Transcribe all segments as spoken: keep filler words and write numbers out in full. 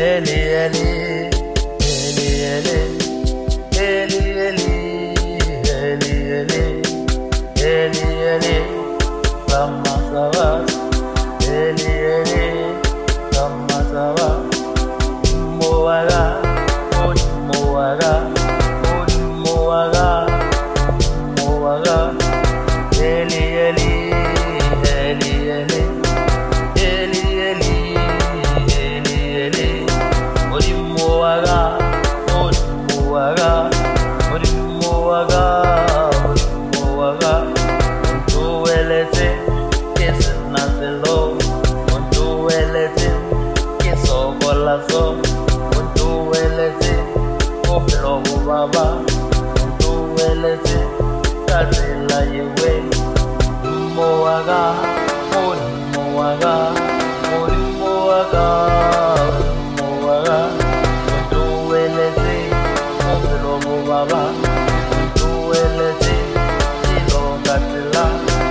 Eli, Eli, Eli, Eli, Eli, Eli, Eli, Eli, Eli, Rama Sava, Eli, Eli, Rama Sava, Moaga, Moaga, Moaga, Moaga, Eli, Eli, Eli, Eli, Eli, Eli, Eli, Eli, Moaga, Moaga, Moaga, Moaga, Montuelete, kiss Naselo, Montuelete, kiss Ogolazo, Montuelete, Oplo Baba, Montuelete, Katila Yewe, Moaga, Moaga, Moaga, Moaga, Montuelete, Oplo Baba, Montuelete, Kilo Katila.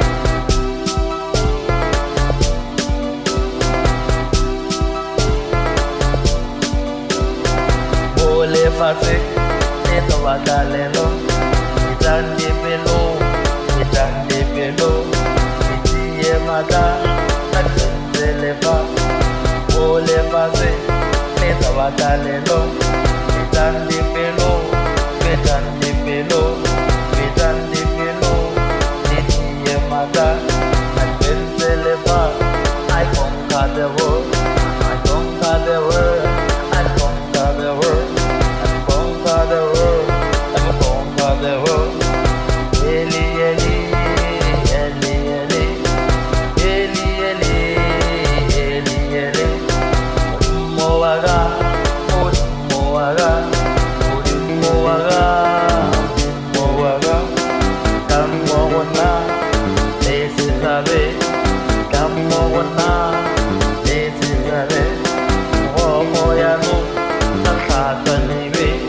Ole fase, eto vagalelo, itandi pelo, itandi pelo, itiye mata, atendelefa. Ole fase, eto vagalelo, itandi pelo, itandi pelo, itandi pelo, itiye mata, atendelefa. I conquer the world, I conquer the world, I conquer the world. Conquer the world, I'm conquer the world. Eli, Eli, Eli, Eli, Eli, Eli, Eli, Eli. Moaga, Moaga, Moaga, Moaga. Kamona, desi sabe. Kamona, desi sabe. Oh, moyano, nakakani.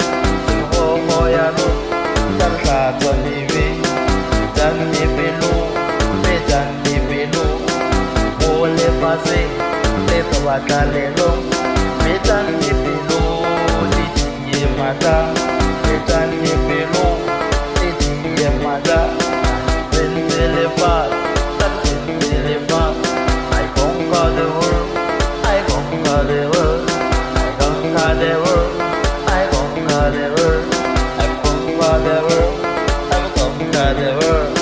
Danni pelo, me danni pelo, ole fase, le tawakalelo, me danni pelo, litiye mata, me danni pelo, litiye mata, vendelefa, vendelefa. I conquer the world, I conquer the world, I conquer the world, I conquer the world, I conquer the world. The world.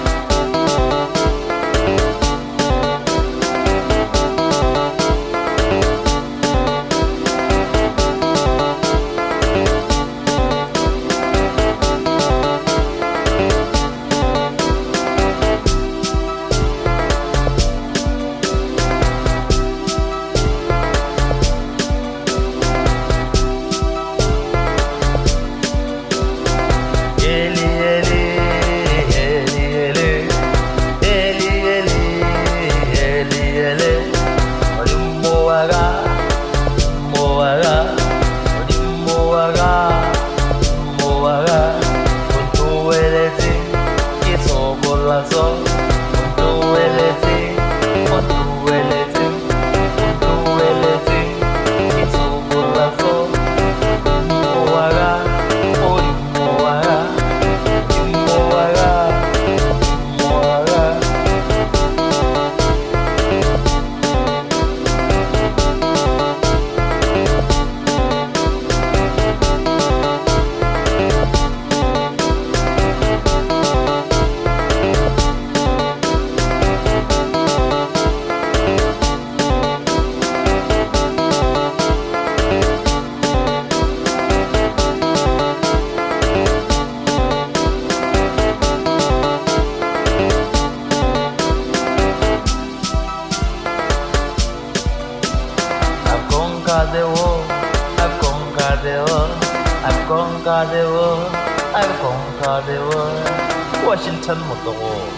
conquered the world, I've conquered the world, I've conquered the world, I've conquered the world. Washington หมดตัว